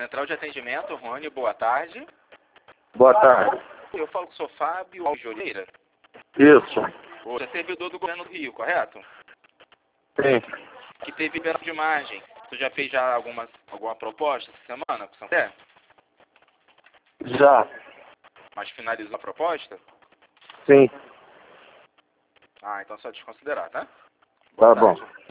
Central de Atendimento, Rony, boa tarde. Boa tarde. Eu falo com o senhor Fábio Alves de Oliveira. Isso. Você é servidor do governo do Rio, correto? Sim. Que teve liberação de margem. Você já fez alguma proposta essa semana com o Santé? Já. Mas finalizou a proposta? Sim. Ah, então só desconsiderar, tá? Tá Boa bom. tarde.